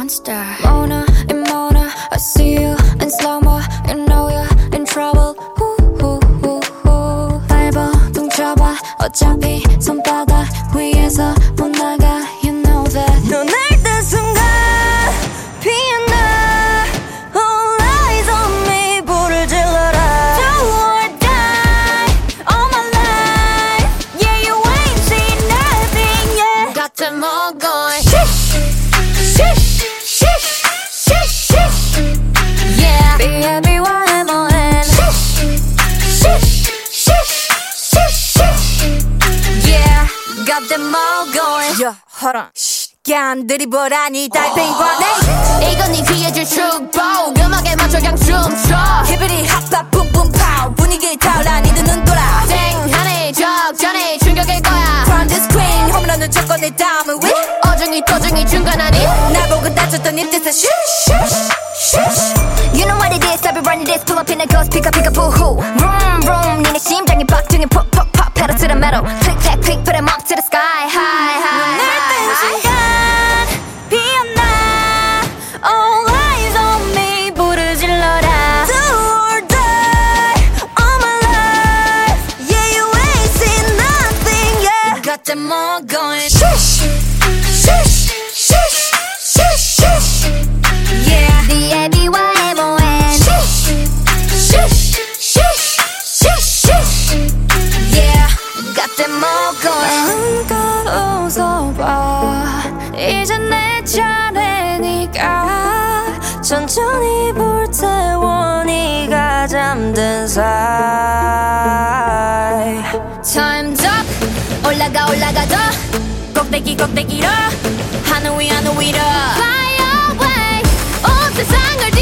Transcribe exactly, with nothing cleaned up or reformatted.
monster. Mona and Mona, I see you in slow-mo. You know you're in trouble. 후후후후 밟아 둥쳐봐 어차피 손바닥 위에서 못 나가. You know that. 너 날 뜬 순간 피어나. All eyes on me. 불을 질러라. Do or die all my life. Yeah, you ain't seen nothing yet. got them all going. Shish, shish, shish, shish, shish. Yeah, B A B Y M O N. shish, shish, shish, shish, shish. Yeah, got them all going. 야, hold on. 야, 느리보라니 달팽이관에. 이건 네 귀에 줄 축복. 음악에 맞춰 그냥 춤춰. 히비리 핫팝 붐붐 파우. 분위기 타올라 니들 눈 돌아. 땡하니 적잖이 충격일 거야. From the screen 홈런은 쳤고 내 다음은 위. 어중이 to중이 중간 아니. 날 보고 다쳤던 이 뜻은 슈 You know what it is, I'll be running this. Pull up in a ghost, pick up, pick up, boo-hoo. Vroom, vroom, 니네 심장이 박중에 pop, pop, pop. Pedal to the metal, click, clack, click, put 'em up to the sky. High, high, 날뜬 순간 피어나. All eyes on me. 불을 질러라. Do or die all my life. Yeah, you ain't seen nothing yet. got them all going. Shush, shush, shush, shush, shush. Yeah, B A B Y M O N. shush, shush, shush, shush, shush. Yeah, got them all going. 마음껏 웃어봐. 이제 내 차례니까. 천천히 불태워 네가 잠든 사이. Time's up. 올라가 올라가 더. 꼭대기 꼭대기로. 하늘 위 하늘 위로. Fly away. 온 세상을